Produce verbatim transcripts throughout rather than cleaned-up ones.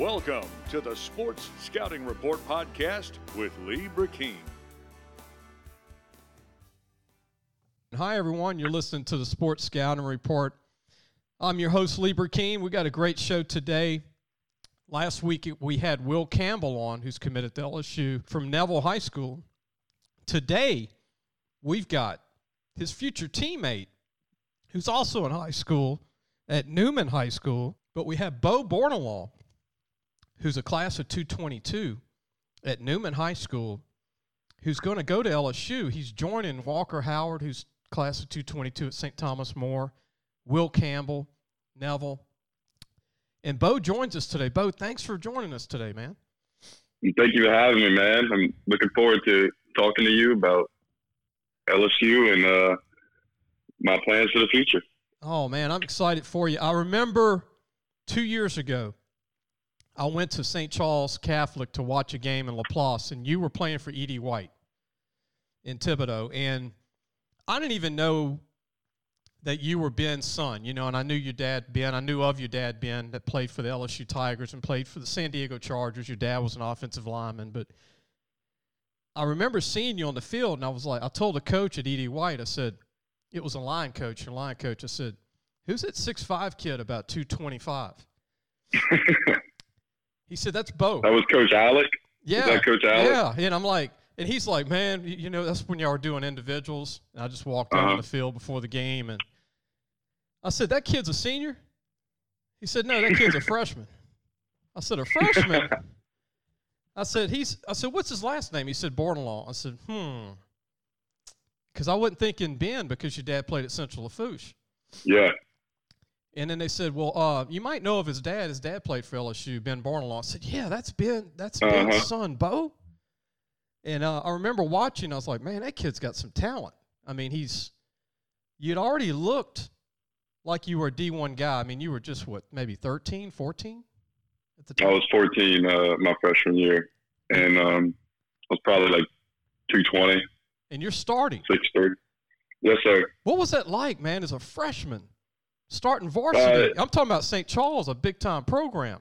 Welcome to the Sports Scouting Report podcast with Lee Burkeen. Hi, everyone. You're listening to the Sports Scouting Report. I'm your host, Lee Burkeen. We got a great show today. Last week, we had Will Campbell on, who's committed to L S U from Neville High School. Today, we've got his future teammate, who's also in high school at Newman High School. But we have Bo Bornalaw, who's a class of two twenty-two at Newman High School, who's going to go to L S U. He's joining Walker Howard, who's class of two twenty-two at Saint Thomas More, Will Campbell, Neville. And Bo joins us today. Bo, thanks for joining us today, man. Thank you for having me, man. I'm looking forward to talking to you about L S U and uh, my plans for the future. Oh, man, I'm excited for you. I remember two years ago, I went to Saint Charles Catholic to watch a game in Laplace, and you were playing for E D White in Thibodaux. And I didn't even know that you were Ben's son, you know, and I knew your dad, Ben. I knew of your dad, Ben, that played for the L S U Tigers and played for the San Diego Chargers. Your dad was an offensive lineman. But I remember seeing you on the field, and I was like, I told the coach at E D White, I said, it was a line coach, your line coach. I said, who's that six five kid about two twenty-five? He said, that's Bo. That was Coach Alec? Yeah. Was that Coach Alec? Yeah. And I'm like, and he's like, man, you know, that's when y'all were doing individuals. And I just walked uh-huh. out on the field before the game. And I said, that kid's a senior? He said, no, that kid's a freshman. I said, a freshman? I said, he's, I said, what's his last name? He said, Bornalaw. I said, hmm. Because I wasn't thinking Ben because your dad played at Central Lafourche. Yeah. And then they said, well, uh, you might know of his dad. His dad played for L S U, Ben Bornalaw. I said, yeah, that's Ben. That's uh-huh. Ben's son, Bo. And uh, I remember watching. I was like, man, that kid's got some talent. I mean, he's – you'd already looked like you were a D one guy. I mean, you were just, what, maybe thirteen, fourteen at the time? I was fourteen uh, my freshman year, and um, I was probably like two twenty. And you're starting. six thirty. Yes, sir. What was that like, man, as a freshman? Starting varsity. Uh, I'm talking about Saint Charles, a big-time program.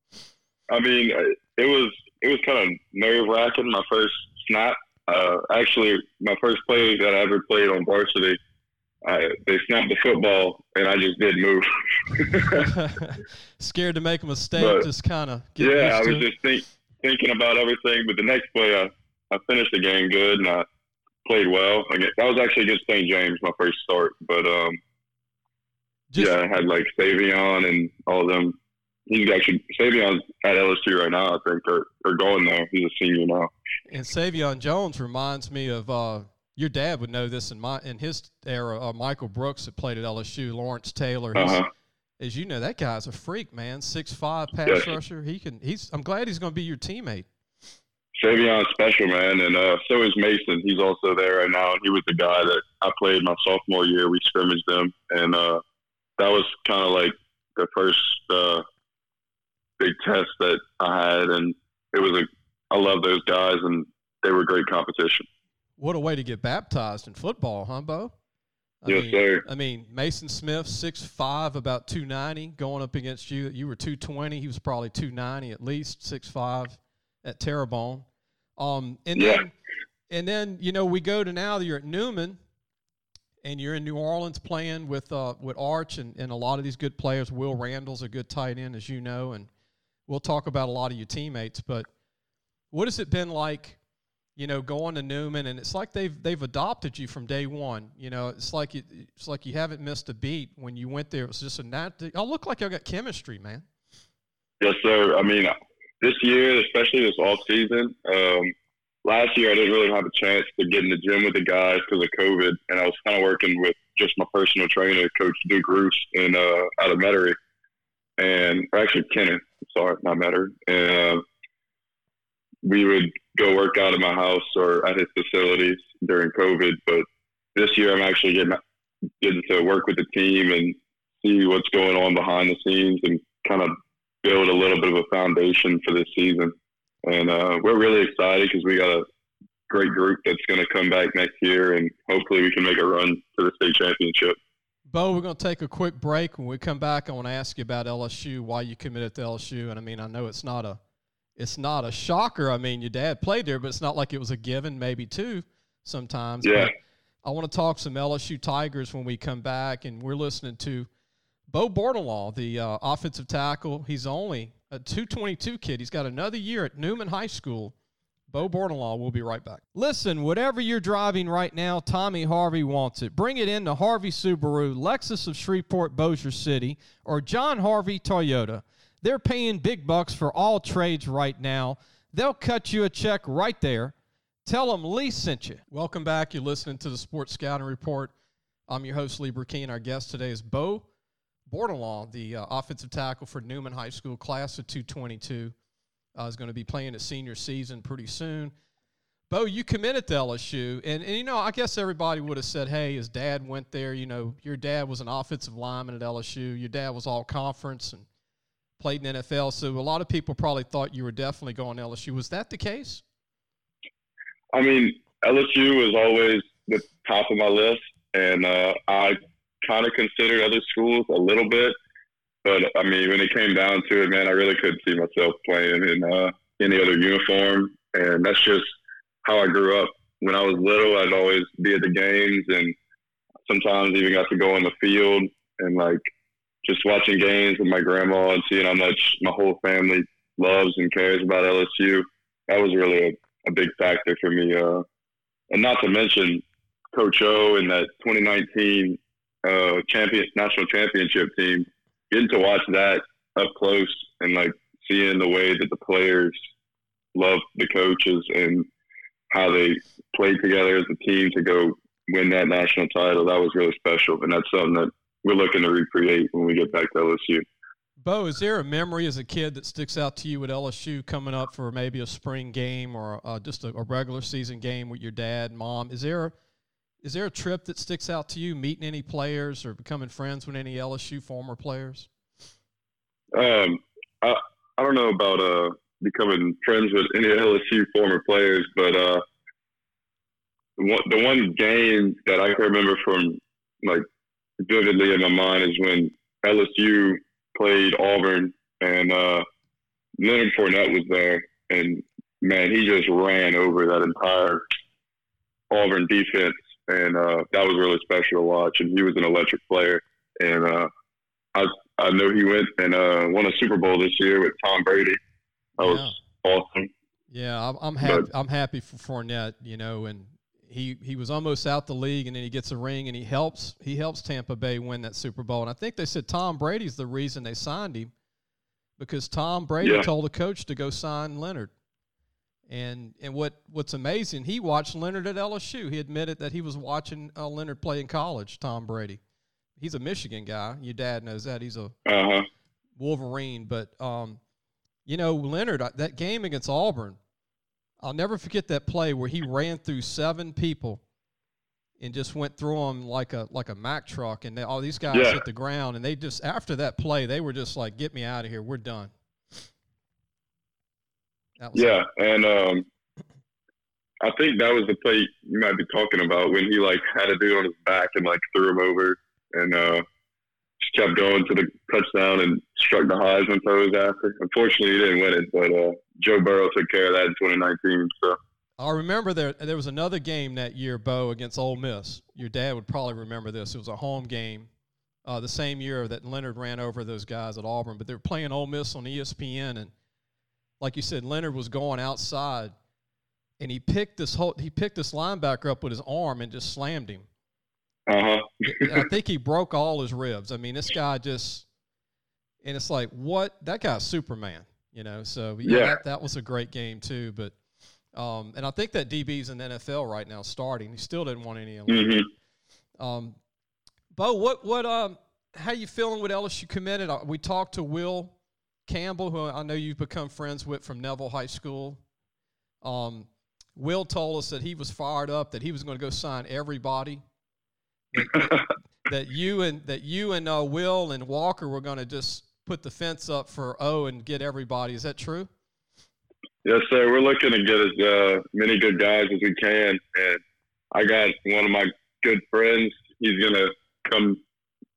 I mean, it was it was kind of nerve-wracking, my first snap. Uh, actually, my first play that I ever played on varsity, I, they snapped the football, and I just didn't move. Scared to make a mistake, but, just kind of get Yeah, used I was to just think, thinking about everything. But the next play, I, I finished the game good, and I played well. Like, that was actually against Saint James, my first start. But, um, Just, yeah, I had like Savion and all of them. He's actually Savion's at L S U right now, I think, or, or going there. He's a senior now. And Savion Jones reminds me of uh, your dad would know this in my in his era. Uh, Michael Brooks that played at L S U, Lawrence Taylor. Uh-huh. As you know, that guy's a freak, man. six five pass yes. rusher. He can. He's. I'm glad he's going to be your teammate. Savion's special, man, and uh, so is Mason. He's also there right now. He was the guy that I played my sophomore year. We scrimmaged him, and. Uh, That was kind of like the first uh, big test that I had, and it was a. I love those guys, and they were great competition. What a way to get baptized in football, huh, Bo? I yes, mean, sir. I mean, Mason Smith, six five, about two ninety, going up against you. You were two twenty. He was probably two ninety at least, six five at Terrebonne. Um, and yeah. then, and then you know, we go to now that you're at Newman. And you're in New Orleans playing with uh, with Arch and, and a lot of these good players. Will Randall's a good tight end, as you know, and we'll talk about a lot of your teammates. But what has it been like, you know, going to Newman? And it's like they've they've adopted you from day one. You know, it's like it, it's like you haven't missed a beat when you went there. It was just a nat. I look like I got chemistry, man. Yes, sir. I mean, this year, especially this off season. Um, Last year, I didn't really have a chance to get in the gym with the guys because of COVID, and I was kind of working with just my personal trainer, Coach Duke Roos, in uh, out of Metairie, and or actually Kennan, sorry, not Metairie. And uh, we would go work out at my house or at his facilities during COVID. But this year, I'm actually getting getting to work with the team and see what's going on behind the scenes and kind of build a little bit of a foundation for this season. And uh, we're really excited because we got a great group that's going to come back next year, and hopefully we can make a run to the state championship. Bo, we're going to take a quick break. When we come back, I want to ask you about L S U, why you committed to L S U. And, I mean, I know it's not a it's not a shocker. I mean, your dad played there, but it's not like it was a given, maybe two sometimes. Yeah. But I want to talk some L S U Tigers when we come back, and we're listening to Bo Bordelon, the uh, offensive tackle. He's only a two twenty-two kid. He's got another year at Newman High School. Bo Bordelon, we'll be right back. Listen, whatever you're driving right now, Tommy Harvey wants it. Bring it in to Harvey Subaru, Lexus of Shreveport, Bossier City, or John Harvey Toyota. They're paying big bucks for all trades right now. They'll cut you a check right there. Tell them Lee sent you. Welcome back. You're listening to the Sports Scouting Report. I'm your host, Lee Burkeen. Our guest today is Bo Bordelon, the uh, offensive tackle for Newman High School, class of two twenty-two. Uh, is going to be playing a senior season pretty soon. Bo, you committed to L S U, and, and, you know, I guess everybody would have said, hey, his dad went there. You know, your dad was an offensive lineman at L S U. Your dad was all conference and played in the N F L, so a lot of people probably thought you were definitely going to L S U. Was that the case? I mean, L S U was always the top of my list, and uh, I kind of considered other schools a little bit. But, I mean, when it came down to it, man, I really couldn't see myself playing in uh, any other uniform. And that's just how I grew up. When I was little, I'd always be at the games and sometimes even got to go on the field and, like, just watching games with my grandma and seeing how much my whole family loves and cares about L S U. That was really a, a big factor for me. Uh, and not to mention Coach O and that twenty nineteen uh, champion national championship team. Getting to watch that up close and, like, seeing the way that the players love the coaches and how they played together as a team to go win that national title, that was really special. And that's something that we're looking to recreate when we get back to L S U. Bo, is there a memory as a kid that sticks out to you at L S U coming up for maybe a spring game or uh, just a, a regular season game with your dad and mom? Is there Is there a trip that sticks out to you, meeting any players or becoming friends with any L S U former players? Um, I, I don't know about uh, becoming friends with any L S U former players, but uh, one, the one game that I can remember from, like, vividly in my mind is when L S U played Auburn and uh, Leonard Fournette was there, and, man, he just ran over that entire Auburn defense. And uh, that was really special to watch. And he was an electric player. And uh, I I know he went and uh, won a Super Bowl this year with Tom Brady. That yeah. was awesome. Yeah, I'm, I'm happy. But, I'm happy for Fournette. You know, and he, he was almost out the league, and then he gets a ring, and he helps he helps Tampa Bay win that Super Bowl. And I think they said Tom Brady's the reason they signed him, because Tom Brady yeah. told the coach to go sign Leonard. And and what, what's amazing, he watched Leonard at L S U. He admitted that he was watching uh, Leonard play in college, Tom Brady. He's a Michigan guy. Your dad knows that. He's a uh-huh. Wolverine. But, um, you know, Leonard, that game against Auburn, I'll never forget that play where he ran through seven people and just went through them like a like a Mack truck. And they, all these guys yeah. hit the ground. And they just, after that play, they were just like, get me out of here. We're done. Yeah, and um, I think that was the play you might be talking about when he, like, had a dude on his back and, like, threw him over and uh, just kept going to the touchdown and struck the Heisman pose after. Unfortunately, he didn't win it, but uh, Joe Burrow took care of that in twenty nineteen. So I remember there there was another game that year, Bo, against Ole Miss. Your dad would probably remember this. It was a home game uh, the same year that Leonard ran over those guys at Auburn, but they were playing Ole Miss on E S P N, and like you said, Leonard was going outside, and he picked this whole he picked this linebacker up with his arm and just slammed him. Uh-huh. I think he broke all his ribs. I mean, this guy just – and it's like, what? That guy's Superman, you know. So, yeah, yeah. That, that was a great game too. But um, – and I think that D B's in the N F L right now starting. He still didn't want any mm-hmm. um, Bo, what, what, um, how you feeling with L S U committed? We talked to Will Campbell, who I know you've become friends with from Neville High School. Um, Will told us that he was fired up, that he was going to go sign everybody. That, that you and that you and uh, Will and Walker were going to just put the fence up for O and get everybody. Is that true? Yes, sir. We're looking to get as uh, many good guys as we can, and I got one of my good friends. He's going to come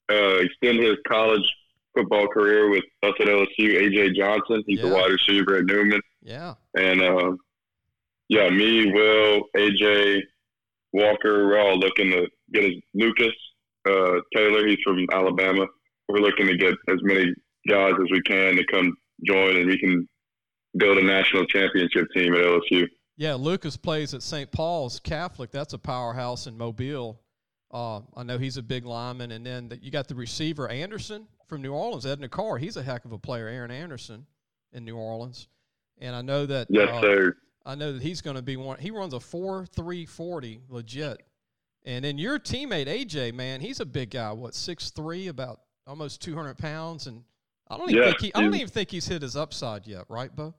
uh, extend his college football career with us at L S U, A J Johnson. He's Yeah. a wide receiver at Newman. Yeah. And, uh, yeah, me, Will, A J, Walker, we're all looking to get his Lucas uh, Taylor. He's from Alabama. We're looking to get as many guys as we can to come join, and we can build a national championship team at L S U. Yeah, Lucas plays at Saint Paul's Catholic. That's a powerhouse in Mobile. Uh, I know he's a big lineman. And then the, you got the receiver, Anderson, from New Orleans, Edna Carr. He's a heck of a player, Aaron Anderson, in New Orleans. And I know that Yes, uh, sir. I know that he's going to be one. He runs a four three forty legit. And then your teammate, A J, man, he's a big guy, what, six three, about almost two hundred pounds. And I don't even, Yeah, think, he, I don't he's- even think he's hit his upside yet, right, Bo?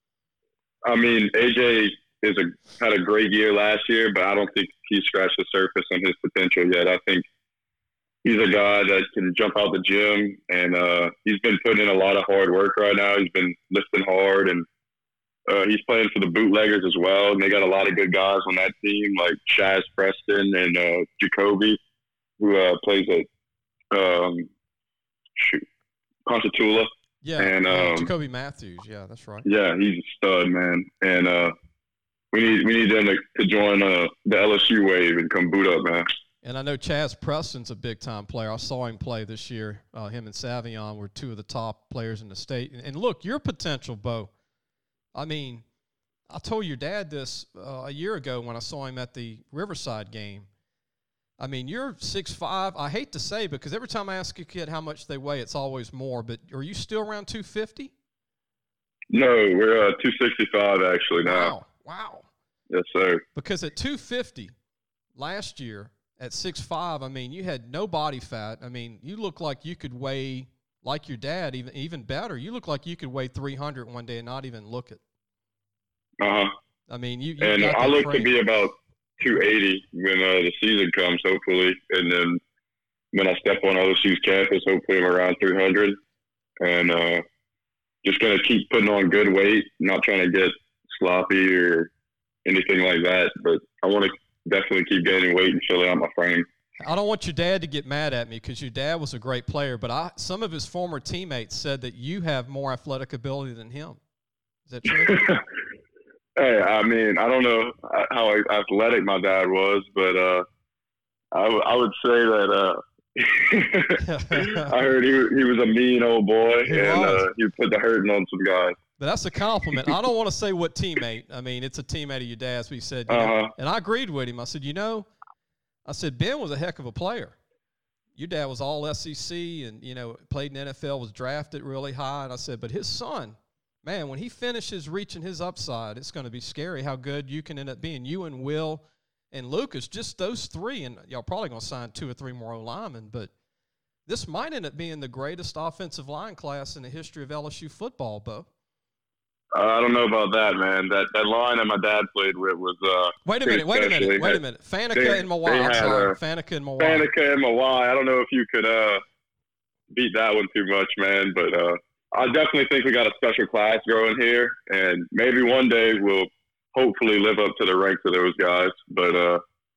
I mean, A J is a had a great year last year, but I don't think he scratched the surface on his potential yet. I think he's a guy that can jump out the gym, and uh, he's been putting in a lot of hard work right now. He's been lifting hard, and uh, he's playing for the Bootleggers as well. And they got a lot of good guys on that team, like Shaz Preston and uh, Jacoby, who uh, plays at um, shoot, Ponchatoula. Yeah, And, yeah, um, Jacoby Matthews. Yeah, that's right. Yeah, he's a stud, man. And uh, we need we need them to, to join uh, the L S U wave and come boot up, man. And I know Chaz Preston's a big-time player. I saw him play this year. Uh, him and Savion were two of the top players in the state. And, and look, your potential, Bo. I mean, I told your dad this uh, a year ago when I saw him at the Riverside game. I mean, you're six five. I hate to say, because every time I ask a kid how much they weigh, it's always more. But are you still around two fifty? No, we're uh, two sixty-five actually now. Wow, wow. Yes, sir. Because at two fifty last year, at six five, I mean, you had no body fat. I mean, you look like you could weigh, like your dad, even even better. You look like you could weigh three hundred one day and not even look it. Uh huh. I mean, you. you And got I that look frame. to be about two eighty when uh, the season comes, hopefully. And then when I step on L S U's campus, hopefully I'm around three hundred. And uh, just going to keep putting on good weight, not trying to get sloppy or anything like that. But I want to definitely keep gaining weight and filling out my frame. I don't want your dad to get mad at me because your dad was a great player, but I some of his former teammates said that you have more athletic ability than him. Is that true? Hey, I mean, I don't know how athletic my dad was, but uh, I, w- I would say that uh, I heard he, he was a mean old boy, He and was. uh, he put the hurting on some guys. But that's a compliment. I don't want to say what teammate. I mean, it's a teammate of your dad's. But he said, you know, Uh-huh. and I agreed with him. I said, you know, I said Ben was a heck of a player. Your dad was all S E C, and you know, played in the N F L, was drafted really high. And I said, but his son, man, when he finishes reaching his upside, it's going to be scary how good you can end up being. You and Will and Lucas, just those three, and y'all probably going to sign two or three more O-linemen, but this might end up being the greatest offensive line class in the history of L S U football, Bo. Uh, I don't know about that, man. That that line that my dad played with was uh, Wait a pretty minute, wait a special. minute, They wait a had minute. Faneca they- and Mawai, they I'm had, sorry. uh, Faneca and Mawai. Faneca and Mawai. I don't know if you could uh, beat that one too much, man. But uh, I definitely think we got a special class growing here, and maybe one day we'll hopefully live up to the ranks of those guys. But uh,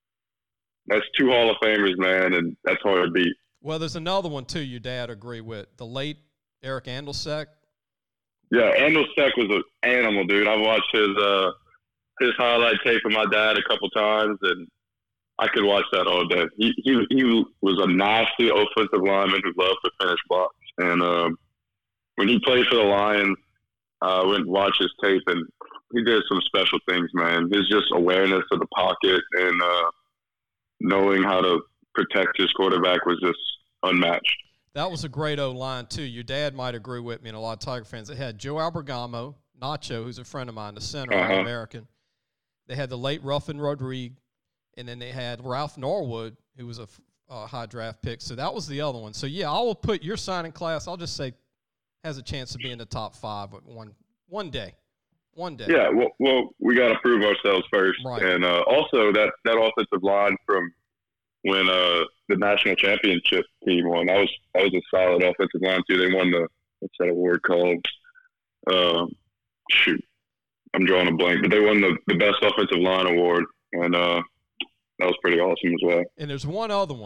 that's two Hall of Famers, man, and that's hard to beat. Well, there's another one, too, your dad agree with. The late Eric Andelsek. Yeah, Andelsek was an animal, dude. I watched his uh, his highlight tape of my dad a couple times, and I could watch that all day. He he he was a nasty offensive lineman who loved to finish blocks. And um, when he played for the Lions, I uh, went and watched his tape, and he did some special things, man. His just awareness of the pocket and uh, knowing how to protect his quarterback was just unmatched. That was a great O-line, too. Your dad might agree with me and a lot of Tiger fans. They had Joe Albergamo, Nacho, who's a friend of mine, the center, Uh-huh. All-American. They had the late Ruffin Rodriguez, and then they had Ralph Norwood, who was a uh, high draft pick. So that was the other one. So, yeah, I will put your signing class, I'll just say, has a chance to be in the top five one one day. One day. Yeah, well, well we got to prove ourselves first. Right. And uh, also that, that offensive line from when uh, the national championship team won, that was that was a solid offensive line, too. They won the, what's that award called? Uh, shoot, I'm drawing a blank. But they won the, the best offensive line award, and uh, that was pretty awesome as well. And there's one other one.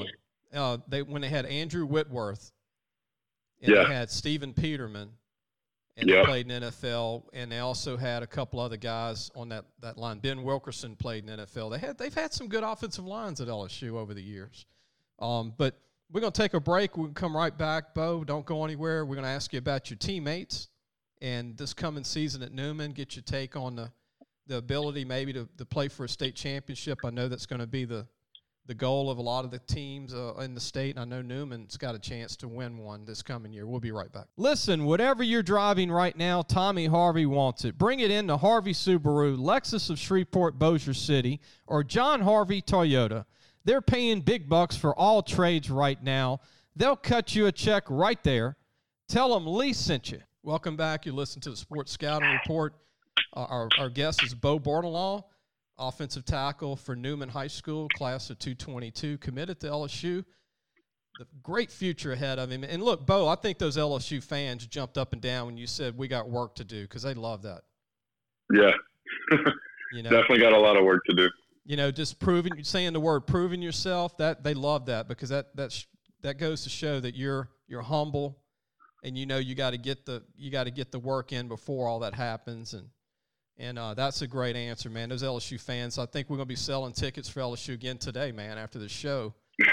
uh, they when they had Andrew Whitworth, and Yeah. they had Stephen Peterman, and Yep. they played in the N F L, and they also had a couple other guys on that, that line. Ben Wilkerson played in the N F L. They had they've had some good offensive lines at L S U over the years. Um, but we're going to take a break. We'll come right back. Bo, don't go anywhere. We're going to ask you about your teammates and this coming season at Newman, get your take on the, the ability maybe to, to play for a state championship. I know that's going to be the, the goal of a lot of the teams uh, in the state, and I know Newman's got a chance to win one this coming year. We'll be right back. Listen, whatever you're driving right now, Tommy Harvey wants it. Bring it in to Harvey Subaru, Lexus of Shreveport, Bossier City, or John Harvey Toyota. They're paying big bucks for all trades right now. They'll cut you a check right there. Tell them Lee sent you. Welcome back. You listen to the Sports Scouting Report. Uh, our, our guest is Bo Bordelon, offensive tackle for Newman High School, class of two twenty-two, committed to L S U. The great future ahead of him. And look, Bo, I think those L S U fans jumped up and down when you said we got work to do, because they love that. Yeah. You know, Definitely got a lot of work to do. You know, just proving, saying the word proving yourself, that they love that, because that that's, that goes to show that you're you're humble, and you know you got to get the you got to get the work in before all that happens. And And uh, that's a great answer, man. Those L S U fans, I think we're going to be selling tickets for L S U again today, man, after the show.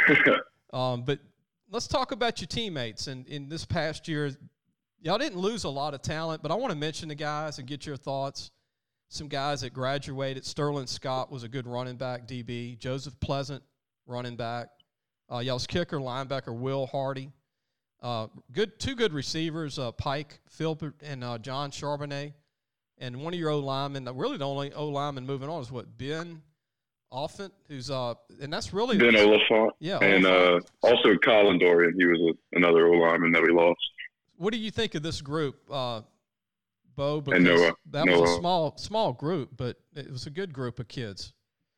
um, but let's talk about your teammates. And in this past year, y'all didn't lose a lot of talent, but I want to mention the guys and get your thoughts. Some guys that graduated. Sterling Scott was a good running back, D B. Joseph Pleasant, running back. Uh, y'all's kicker, linebacker, Will Hardy. Uh, good, two good receivers, uh, Pike Philbert and uh, John Charbonnet. And one of your O-linemen, really the only O-lineman moving on is what, Ben Offent, who's, uh, and that's really. Ben Oliphant. Yeah. And uh, also Colin Dorian. He was a, another O-lineman that we lost. What do you think of this group, uh, Bo? And Noah. That Noah. was a small, small group, but it was a good group of kids.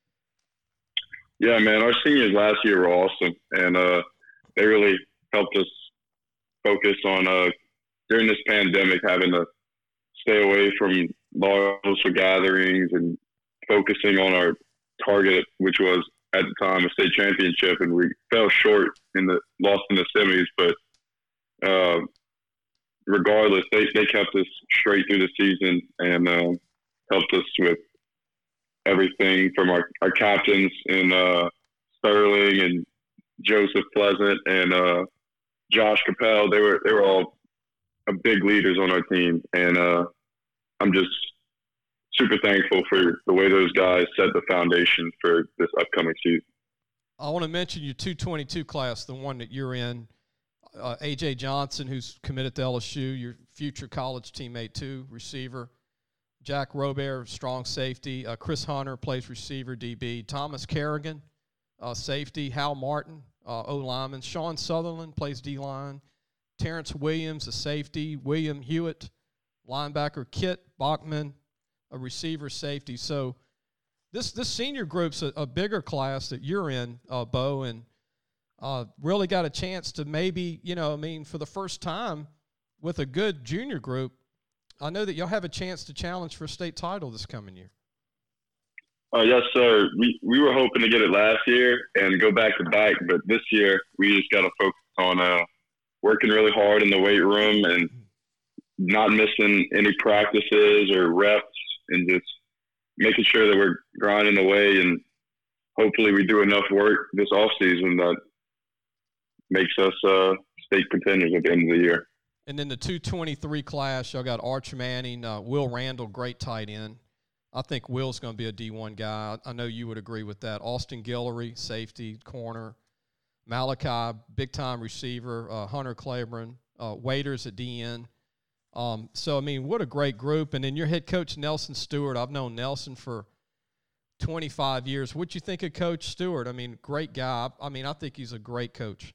Yeah, man. Our seniors last year were awesome. And uh, they really helped us focus on, uh, during this pandemic, having to stay away from large social gatherings and focusing on our target, which was at the time a state championship, and we fell short in the lost in the semis. But uh, regardless, they, they kept us straight through the season and uh, helped us with everything from our, our captains in uh, Sterling and Joseph Pleasant and uh, Josh Capel. They were they were all big leaders on our team, and uh, I'm just super thankful for the way those guys set the foundation for this upcoming season. I want to mention your two twenty-two class, the one that you're in. Uh, A J Johnson, who's committed to L S U, your future college teammate too, receiver. Jack Robert, strong safety. Uh, Chris Hunter plays receiver, D B. Thomas Kerrigan, uh, safety. Hal Martin, uh, O-lineman. Sean Sutherland plays D-line. Terrence Williams, a safety. William Hewitt, linebacker. Kit Bachman, a receiver, safety. So this this senior group's a, a bigger class that you're in, uh, Bo, and uh, really got a chance to maybe, you know, I mean, for the first time with a good junior group, I know that y'all have a chance to challenge for a state title this coming year. Oh, yes, sir. We we were hoping to get it last year and go back to back, but this year we just got to focus on uh, working really hard in the weight room and not missing any practices or reps, and just making sure that we're grinding away, and hopefully we do enough work this off season that makes us uh, state contenders at the end of the year. And then the two twenty-three class, y'all got Arch Manning, uh, Will Randall, great tight end. I think Will's going to be a D one guy. I know you would agree with that. Austin Guillory, safety, corner. Malachi, big-time receiver. Uh, Hunter Claiborne, uh, Waiters at D N. Um, so, I mean, what a great group. And then your head coach, Nelson Stewart. I've known Nelson for twenty-five years. What'd you think of Coach Stewart? I mean, great guy. I mean, I think he's a great coach.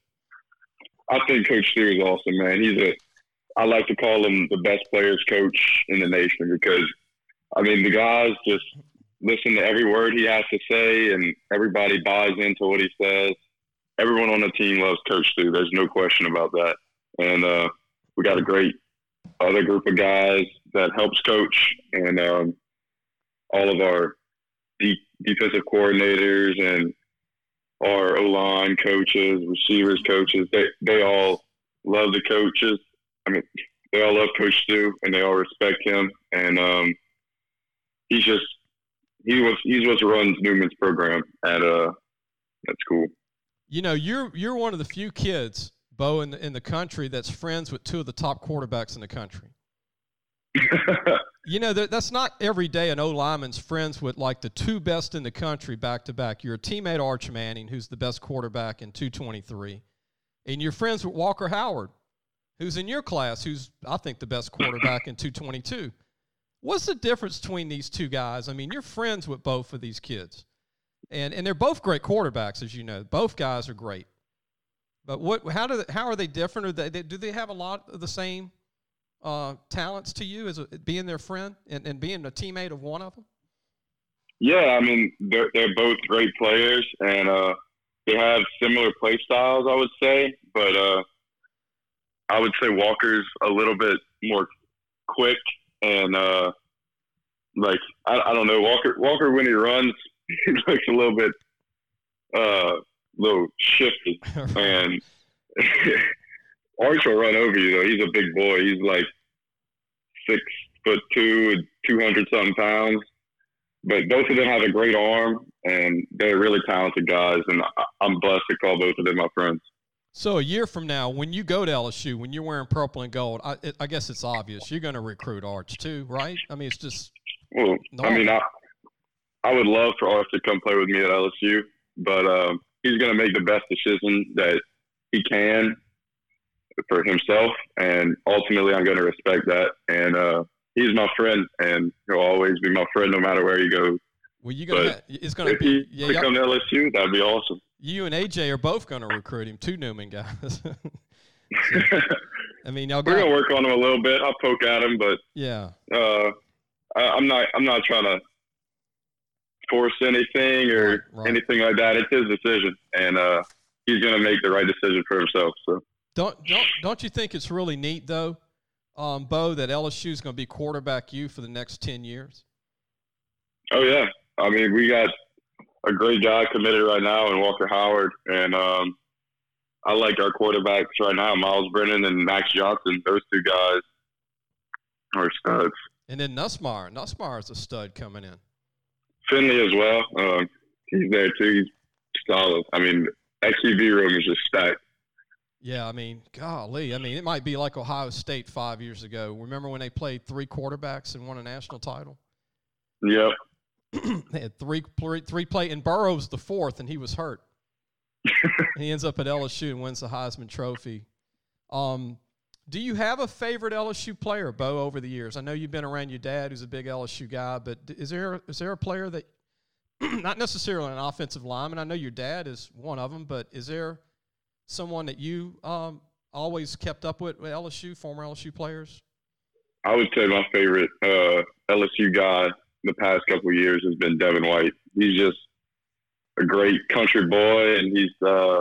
I think Coach Stewart is awesome, man. He's a – I like to call him the best players coach in the nation, because, I mean, the guys just listen to every word he has to say, and everybody buys into what he says. Everyone on the team loves Coach Stu. There's no question about that. And uh, we got a great other group of guys that helps coach, and um, all of our deep defensive coordinators and our O-line coaches, receivers coaches, they they all love the coaches. I mean, they all love Coach Stu, and they all respect him. And um, he's just he was he's what runs Newman's program at uh at school. You know, you're you're one of the few kids, Bo, in the, in the country that's friends with two of the top quarterbacks in the country. You know, that, that's not every day an O-lineman's friends with, like, the two best in the country back-to-back. You're a teammate Arch Manning, who's the best quarterback in two twenty-three, and you're friends with Walker Howard, who's in your class, who's, I think, the best quarterback in two twenty-two. What's the difference between these two guys? I mean, you're friends with both of these kids, and and they're both great quarterbacks, as you know. Both guys are great. But what? How do? They, how are they different? Or they, they, do they have a lot of the same uh, talents to you as a, being their friend and, and being a teammate of one of them? Yeah, I mean, they're they're both great players, and uh, they have similar play styles, I would say. But uh, I would say Walker's a little bit more quick, and uh, like I, I don't know, Walker Walker when he runs, he looks a little bit uh, little shifty, and Arch will run over you though. He's a big boy. He's like six foot two and two hundred something pounds. But both of them have a great arm, and they're really talented guys. And I, I'm blessed to call both of them my friends. So a year from now, when you go to L S U, when you're wearing purple and gold, I, it, I guess it's obvious you're going to recruit Arch too, right? I mean, it's just. Well, normal. I mean, I, I would love for Arch to come play with me at L S U, but um, he's going to make the best decision that he can for himself, and ultimately I'm going to respect that. And uh, he's my friend, and he'll always be my friend no matter where he goes. Well, you gonna have, it's going to if be he yeah, to come to L S U, that'd be awesome. You and A J are both going to recruit him, two Newman guys. So, I mean, y'all got, we're going to work on him a little bit. I'll poke at him, but yeah, uh, I, I'm not. I'm not trying to force anything or right, right. anything like that. It's his decision, and uh, he's going to make the right decision for himself. So don't don't don't you think it's really neat though, um, Bo, that L S U is going to be quarterback you for the next ten years? Oh yeah, I mean we got a great guy committed right now in Walker Howard, and um, I like our quarterbacks right now, Miles Brennan and Max Johnson. Those two guys are studs. And then Nussmeier. Nussmeier is a stud coming in. Finley as well. Um, he's there too. He's solid. I mean, X Q B room is just stacked. Yeah, I mean, golly. I mean, it might be like Ohio State five years ago. Remember when they played three quarterbacks and won a national title? Yep. They had three, three play, and Burrow's the fourth, and he was hurt. He ends up at L S U and wins the Heisman Trophy. Um, do you have a favorite L S U player, Bo, over the years? I know you've been around your dad, who's a big L S U guy, but is there is there a player that, not necessarily an offensive lineman, I know your dad is one of them, but is there someone that you um, always kept up with with L S U, former L S U players? I would say my favorite uh, L S U guy the past couple of years has been Devin White. He's just a great country boy, and he's uh,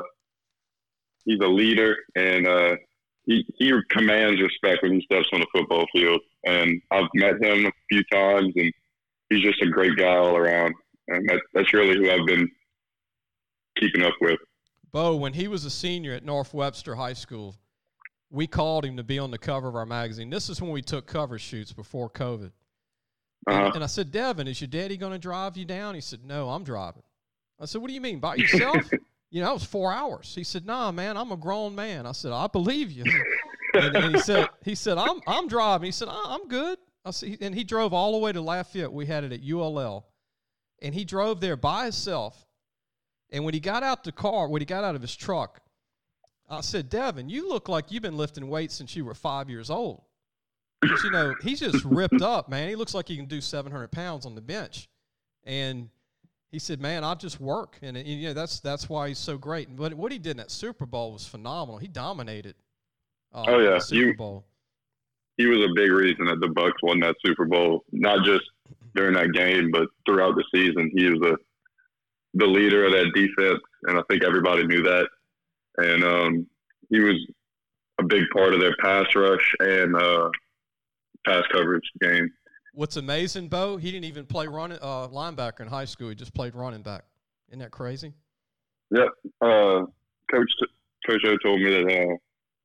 he's a leader, and uh, he he commands respect when he steps on the football field. And I've met him a few times, and he's just a great guy all around. And that, that's really who I've been keeping up with. Bo, when he was a senior at North Webster High School, we called him to be on the cover of our magazine. This is when we took cover shoots before COVID. Uh-huh. And, and I said, Devin, is your daddy going to drive you down? He said, no, I'm driving. I said, what do you mean, by yourself? You know, it was four hours. He said, nah, man, I'm a grown man. I said, I believe you. and, and he said, he said, I'm I'm driving. He said, I'm good. I said, and he drove all the way to Lafayette. We had it at U L L. And he drove there by himself. And when he got out the car, when he got out of his truck, I said, Devin, you look like you've been lifting weights since you were five years old. But, you know, he's just ripped up, man. He looks like he can do seven hundred pounds on the bench. And he said, man, I just work. And, and, you know, that's that's why he's so great. And what, what he did in that Super Bowl was phenomenal. He dominated uh, oh, yeah. the Super you, Bowl. He was a big reason that the Bucs won that Super Bowl, not just during that game, but throughout the season. He was a, the leader of that defense, and I think everybody knew that. And um, he was a big part of their pass rush and uh, pass coverage game. What's amazing, Bo, he didn't even play running uh, linebacker in high school. He just played running back. Isn't that crazy? Yep. Uh, Coach Coach O told me that uh,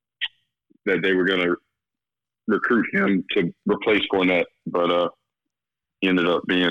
that they were going to recruit him to replace Fournette, but uh, he ended up being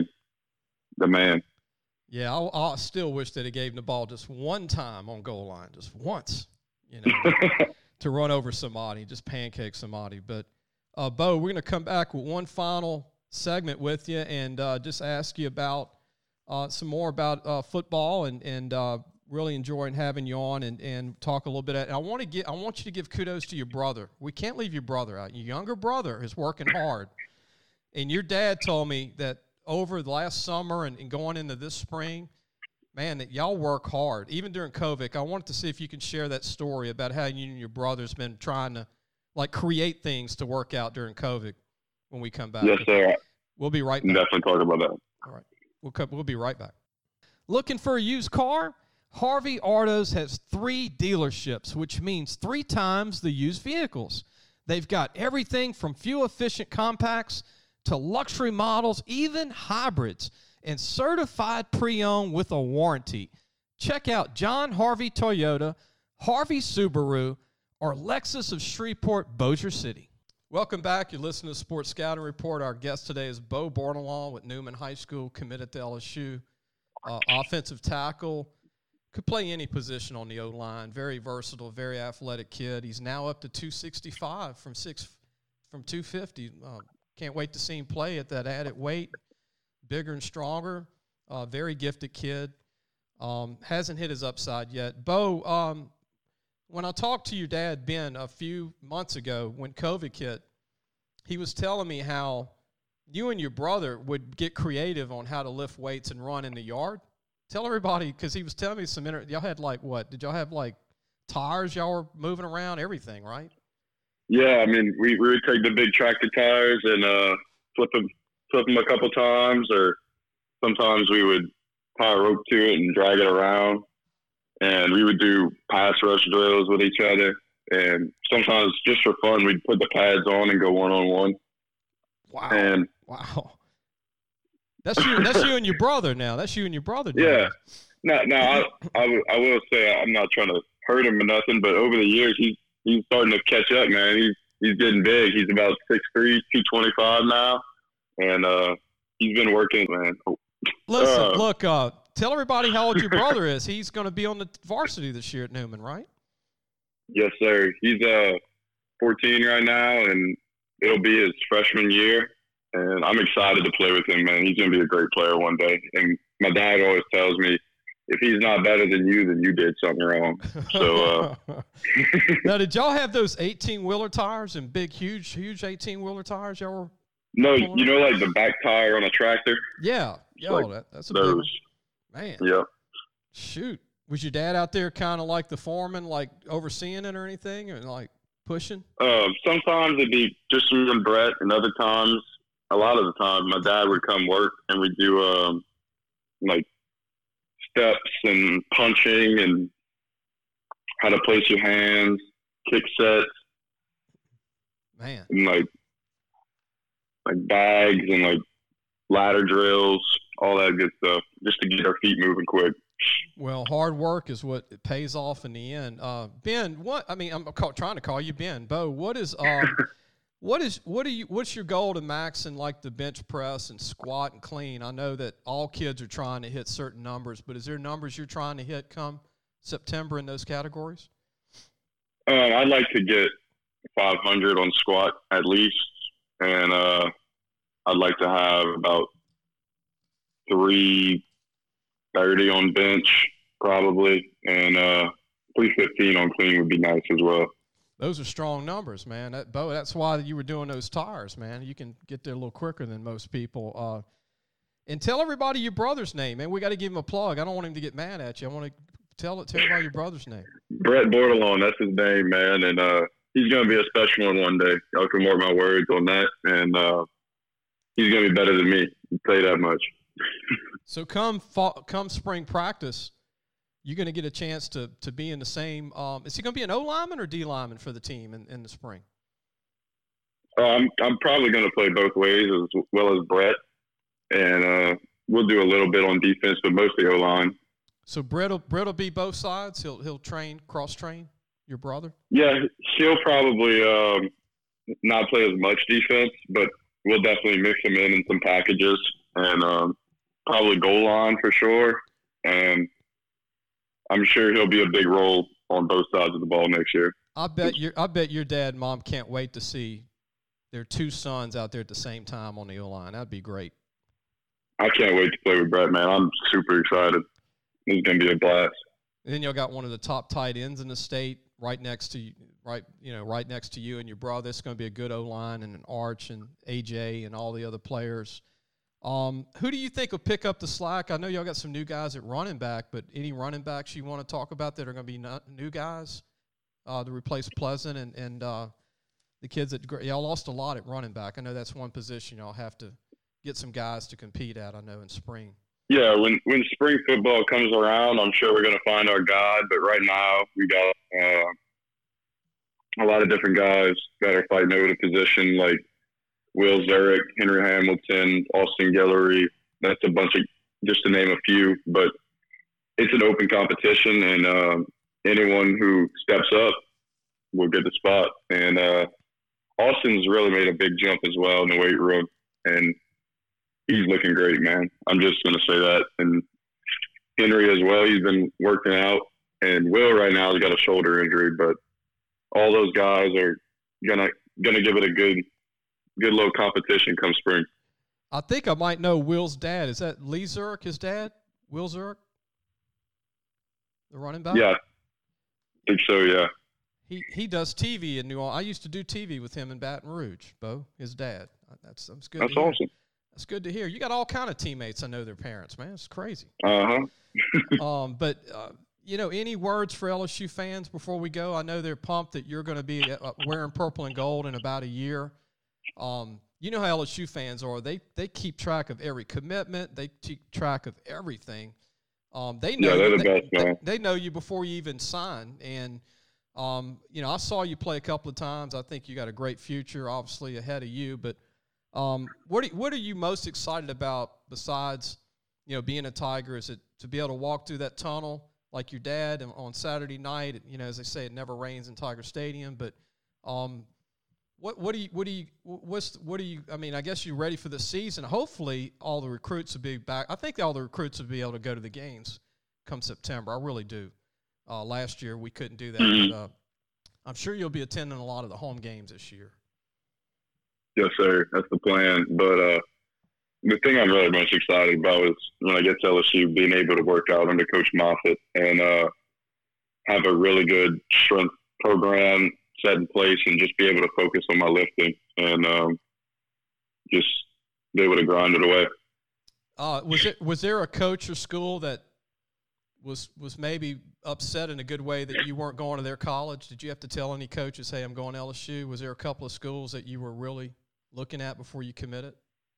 the man. Yeah, I, I still wish that he gave him the ball just one time on goal line, just once, you know, to run over somebody, just pancake somebody. But, uh, Bo, we're going to come back with one final segment with you and uh, just ask you about uh, some more about uh, football and and uh, really enjoying having you on and, and talk a little bit. At, I want to get I want you to give kudos to your brother. We can't leave your brother out. Your younger brother is working hard, and your dad told me that over the last summer and, and going into this spring, man, that y'all work hard even during COVID. I wanted to see if you can share that story about how you and your brother's been trying to like create things to work out during COVID. When we come back. Yes, sir. We'll be right back. Definitely talk about that. All right. We'll come, we'll be right back. Looking for a used car? Harvey Autos has three dealerships, which means three times the used vehicles. They've got everything from fuel-efficient compacts to luxury models, even hybrids, and certified pre-owned with a warranty. Check out John Harvey Toyota, Harvey Subaru, or Lexus of Shreveport, Bossier City. Welcome back. You're listening to Sports Scouting Report. Our guest today is Bo Bordelon with Newman High School, committed to L S U. Uh, offensive tackle, could play any position on the O-line. Very versatile, very athletic kid. He's now up to two sixty-five from six from two fifty. Uh, can't wait to see him play at that added weight. Bigger and stronger. Uh, very gifted kid. Um, hasn't hit his upside yet. Bo, um, when I talked to your dad, Ben, a few months ago when COVID hit, he was telling me how you and your brother would get creative on how to lift weights and run in the yard. Tell everybody, because he was telling me some, inter- y'all had like what? Did y'all have like tires y'all were moving around, everything, right? Yeah, I mean, we, we would take the big tractor tires and uh, flip them, flip them a couple times, or sometimes we would tie a rope to it and drag it around. And we would do pass rush drills with each other. And sometimes just for fun, we'd put the pads on and go one-on-one. Wow. And wow. That's you That's you and your brother now. That's you and your brother now. Yeah. Now, now I, I, w- I will say I'm not trying to hurt him or nothing, but over the years, he's, he's starting to catch up, man. He's, he's getting big. He's about six three, two twenty-five now. And uh, he's been working, man. Listen, uh, look, uh, tell everybody how old your brother is. He's going to be on the varsity this year at Newman, right? Yes, sir. He's uh, fourteen right now, and it'll be his freshman year. And I'm excited to play with him, man. He's going to be a great player one day. And my dad always tells me, if he's not better than you, then you did something wrong. So, uh, now, did y'all have those eighteen-wheeler tires and big, huge, huge eighteen-wheeler tires y'all were? No, you know, like the back tire on a tractor? Yeah. Yo, like that, that's a those. big man. Yeah. Shoot. Was your dad out there kind of like the foreman, like overseeing it or anything, or like pushing? Uh, sometimes it'd be just me and Brett, and other times, a lot of the time, my dad would come work, and we'd do um, like steps and punching and how to place your hands, kick sets, man, and like like bags and like ladder drills, all that good stuff, just to get our feet moving quick. Well, hard work is what it pays off in the end. Uh, Ben, what I mean, I'm call, trying to call you Ben. Bo, what is um, what is what do you what's your goal to max in like the bench press and squat and clean? I know that all kids are trying to hit certain numbers, but is there numbers you're trying to hit come September in those categories? Uh, I'd like to get five hundred on squat at least, and uh, I'd like to have about three thirty on bench probably, and uh, three fifteen on clean would be nice as well. Those are strong numbers, man. That, Bo, that's why you were doing those tires, man. You can get there a little quicker than most people. Uh, and tell everybody your brother's name, man. We got to give him a plug. I don't want him to get mad at you. I want to tell it. Tell everybody your brother's name. Brett Bordelon, that's his name, man. And uh, he's going to be a special one one day. I can mark my words on that. And uh, he's going to be better than me. I'll tell you that much. So come fall, come spring practice, you're going to get a chance to to be in the same um, – is he going to be an O-lineman or D-lineman for the team in, in the spring? Uh, I'm I'm probably going to play both ways as well as Brett. And uh, we'll do a little bit on defense, but mostly O-line. So Brett will, Brett will be both sides. He'll he'll train cross train your brother. Yeah, he'll probably um, not play as much defense, but we'll definitely mix him in in some packages and um, probably goal line for sure. And I'm sure he'll be a big role on both sides of the ball next year. I bet your I bet your dad and mom can't wait to see their two sons out there at the same time on the O-line. That'd be great. I can't wait to play with Brett, man. I'm super excited. It's going to be a blast. And then y'all got one of the top tight ends in the state right next to you, right, you know, right next to you and your brother. It's going to be a good O-line and an Arch and A J and all the other players. Um, who do you think will pick up the slack? I know y'all got some new guys at running back, but any running backs you want to talk about that are going to be not new guys uh, to replace Pleasant and, and uh, the kids that y'all lost a lot at running back. I know that's one position y'all have to get some guys to compete at, I know, in spring. Yeah, when when spring football comes around, I'm sure we're going to find our guy. But right now, we got uh, a lot of different guys that are fighting over the position, like Will Zurich, Henry Hamilton, Austin Guillory. That's a bunch of, just to name a few. But it's an open competition, and uh, anyone who steps up will get the spot. And uh, Austin's really made a big jump as well in the weight room, and he's looking great, man. I'm just going to say that. And Henry as well, he's been working out. And Will right now has got a shoulder injury, but all those guys are gonna gonna give it a good good little competition come spring. I think I might know Will's dad. Is that Lee Zurich, his dad? Will Zurich? The running back? Yeah. I think so, yeah. He he does T V in New Orleans. I used to do T V with him in Baton Rouge, Bo, his dad. That's, that's good. That's awesome. That's good to hear. You got all kind of teammates. I know their parents, man. It's crazy. Uh-huh. um, but, uh, you know, any words for L S U fans before we go? I know they're pumped that you're going to be uh, wearing purple and gold in about a year. Um, you know how L S U fans are. They they keep track of every commitment. They keep track of everything. Um, they know yeah, they're the they, best, man. They, they know you before you even sign. And, um, you know, I saw you play a couple of times. I think you got a great future, obviously, ahead of you. But Um, what are, what are you most excited about besides, you know, being a Tiger? Is it to be able to walk through that tunnel like your dad on Saturday night? You know, as they say, it never rains in Tiger Stadium. But um, what what do you what do you what's what do you? I mean, I guess you're ready for the season. Hopefully, all the recruits will be back. I think all the recruits will be able to go to the games come September. I really do. Uh, last year we couldn't do that. Mm-hmm. But, uh, I'm sure you'll be attending a lot of the home games this year. Yes, sir. That's the plan. But uh, the thing I'm really most excited about is when I get to L S U, being able to work out under Coach Moffitt and uh, have a really good strength program set in place and just be able to focus on my lifting and um, just be able to grind it away. Uh, was it was there a coach or school that was was maybe upset in a good way that you weren't going to their college? Did you have to tell any coaches, hey, I'm going to L S U? Was there a couple of schools that you were really looking at before you committed?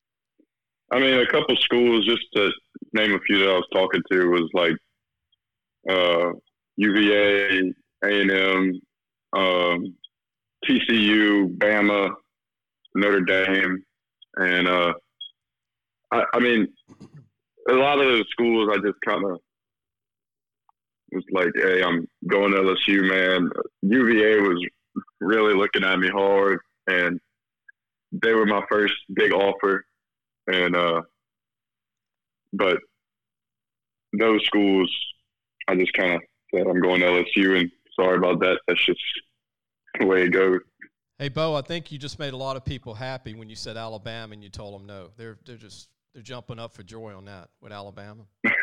I mean, a couple schools, just to name a few that I was talking to, was like uh, U V A, A and M, um, T C U, Bama, Notre Dame, and uh, I, I mean, a lot of those schools I just kind of was like, hey, I'm going to L S U, man. U V A was really looking at me hard, and they were my first big offer. And, uh, but those schools, I just kind of said, I'm going to L S U, and sorry about that. That's just the way it goes. Hey, Bo, I think you just made a lot of people happy when you said Alabama and you told them no. They're they're just they're jumping up for joy on that with Alabama.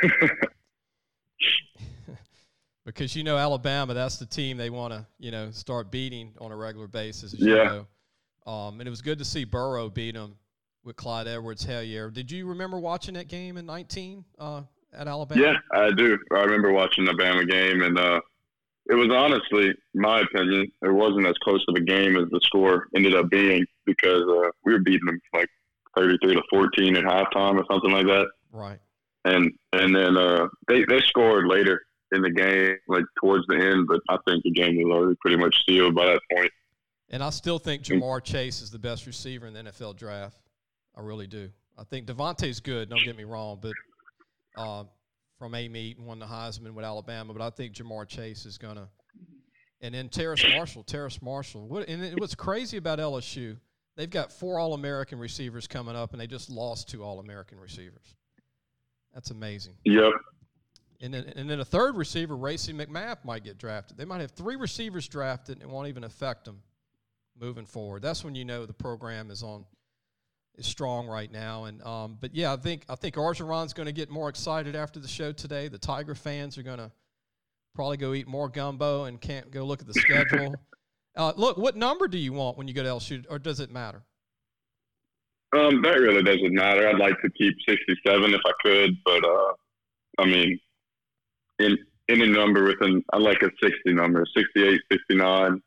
Because, you know, Alabama, that's the team they want to, you know, start beating on a regular basis, as yeah. you know. Um, and it was good to see Burrow beat them with Clyde Edwards. Hell yeah. Did you remember watching that game in nineteen uh, at Alabama? Yeah, I do. I remember watching the Bama game, and uh, it was honestly, my opinion, it wasn't as close of a game as the score ended up being because uh, we were beating them like thirty-three to fourteen at halftime or something like that. Right. And and then uh, they, they scored later in the game, like towards the end, but I think the game was already pretty much sealed by that point. And I still think Jamar Chase is the best receiver in the N F L draft. I really do. I think Devontae's good, don't get me wrong, but uh, from A-Meet and won the Heisman with Alabama, but I think Jamar Chase is going to. And then Terrace Marshall, Terrace Marshall. What, and what's crazy about L S U, they've got four All-American receivers coming up, and they just lost two All-American receivers. That's amazing. Yep. And then, and then a third receiver, Racey McMath, might get drafted. They might have three receivers drafted, and it won't even affect them moving forward. That's when you know the program is on is strong right now. And um, but yeah, I think I think Orgeron's going to get more excited after the show today. The Tiger fans are going to probably go eat more gumbo and can't go look at the schedule. uh, look, what number do you want when you go to L S U, or does it matter? Um, that really doesn't matter. I'd like to keep sixty-seven if I could, but uh, I mean, in any number within, I like a sixty number, sixty-eight, sixty-nine.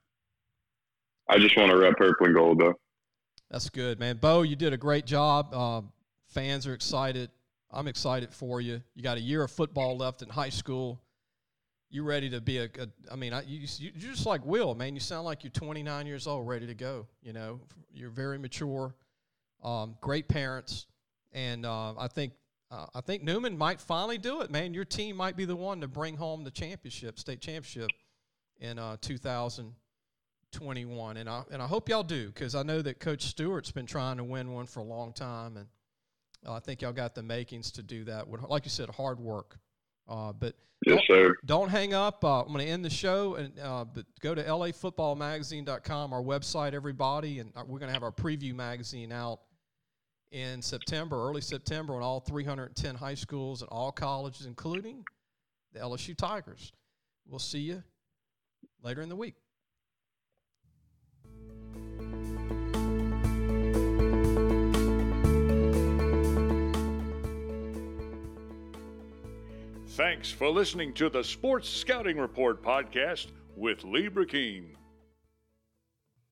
I just want to rep purple and gold, though. That's good, man. Bo, you did a great job. Uh, fans are excited. I'm excited for you. You got a year of football left in high school. You ready to be a, a I mean, I, you, you're just like Will, man. You sound like you're twenty-nine years old, ready to go. You know, you're very mature, um, great parents, and uh, I think uh, I think Newman might finally do it, man. Your team might be the one to bring home the championship, state championship, in uh, two thousand twenty-one, and I and I hope y'all do, because I know that Coach Stewart's been trying to win one for a long time, and uh, I think y'all got the makings to do that. With, like you said, hard work. Uh, but yes, don't, sir. Don't hang up. Uh, I'm going to end the show, and uh, but go to L A football magazine dot com, our website, everybody, and we're going to have our preview magazine out in September, early September, on all three hundred ten high schools and all colleges, including the L S U Tigers. We'll see you later in the week. Thanks for listening to the Sports Scouting Report podcast with Lee Brackeen.